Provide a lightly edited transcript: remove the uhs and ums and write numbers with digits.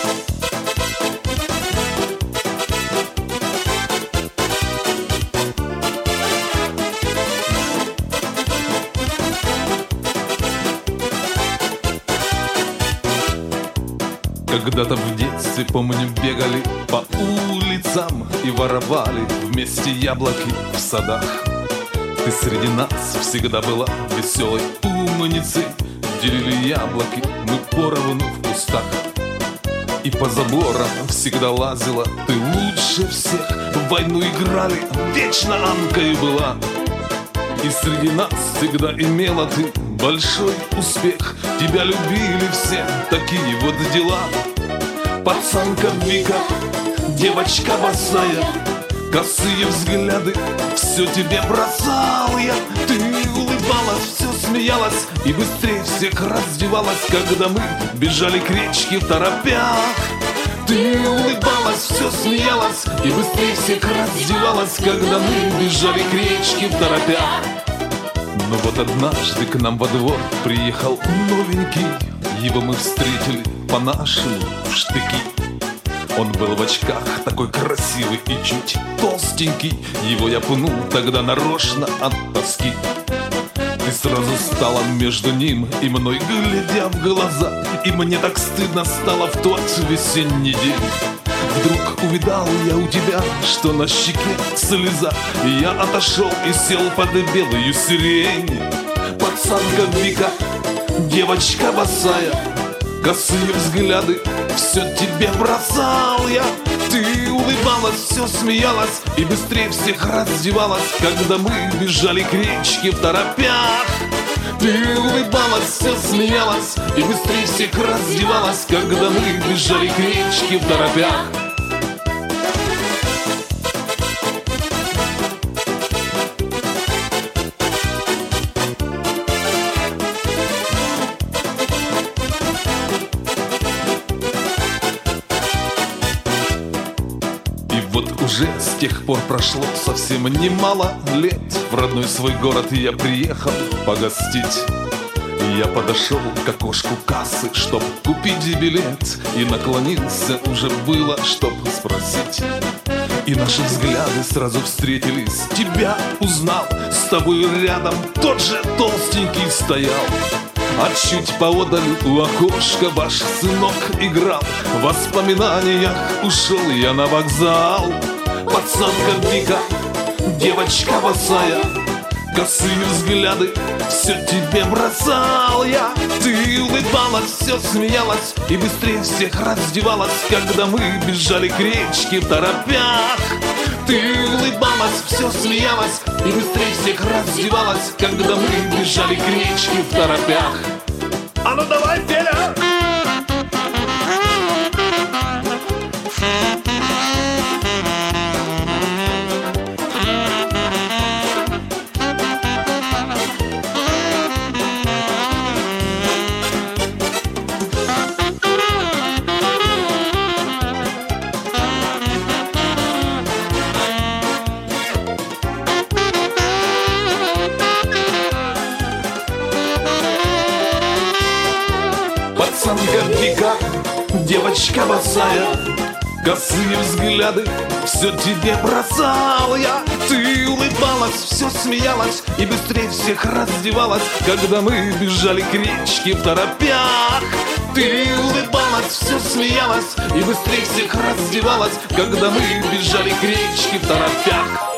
Когда-то в детстве, помню, бегали по улицам и воровали вместе яблоки в садах. Ты среди нас всегда была веселой умницей. Делили яблоки мы поровну в кустах. И по заборам всегда лазила ты лучше всех. В войну играли, вечно Анкой была. И среди нас всегда имела ты большой успех. Тебя любили все, такие вот дела. Пацанка Вика, девочка босая, косые взгляды, все тебе бросал я. Ты улыбалась, все смеялась и быстрее всех раздевалась, когда мы бежали к речке в торопях. Ты улыбалась, все смеялась и быстрее всех раздевалась, когда мы бежали к речке в торопях. Но вот однажды к нам во двор приехал новенький. Его мы встретили по-нашему в штыки. Он был в очках, такой красивый и чуть толстенький. Его я пнул тогда нарочно от тоски. И сразу стало между ним и мной, глядя в глаза. И мне так стыдно стало в тот весенний день. Вдруг увидал я у тебя, что на щеке слеза. И я отошел и сел под белую сирень. Пацанка Вика, девочка босая, косые взгляды, все тебе бросал я. Ты улыбалась, все смеялась и быстрее всех раздевалась, когда мы бежали к речке в торопях. Ты улыбалась, все смеялась и быстрее всех раздевалась, когда мы бежали к речке в торопях. Вот уже с тех пор прошло совсем немало лет. В родной свой город я приехал погостить. Я подошел к окошку кассы, чтоб купить билет, и наклонился уже было, чтоб спросить. И наши взгляды сразу встретились. Тебя узнал, с тобой рядом тот же толстенький стоял. А чуть поодаль у окошка ваш сынок играл. В воспоминаниях ушел я на вокзал. Пацанка Вика, девочка босая, косые взгляды, все тебе бросал я. Ты улыбалась, все смеялась и быстрее всех раздевалась, когда мы бежали к речке в торопях. Ты улыбалась, все смеялась и быстрее всех раздевалась, когда мы бежали к речке в торопях. А ну давай, Феля! Пацанка Вика, девочка босая, косые взгляды, все тебе бросал я. Ты улыбалась, все смеялась и быстрее всех раздевалась, когда мы бежали к речке в торопях. Ты улыбалась, все смеялась и быстрее всех раздевалась, когда мы бежали к речке в торопях.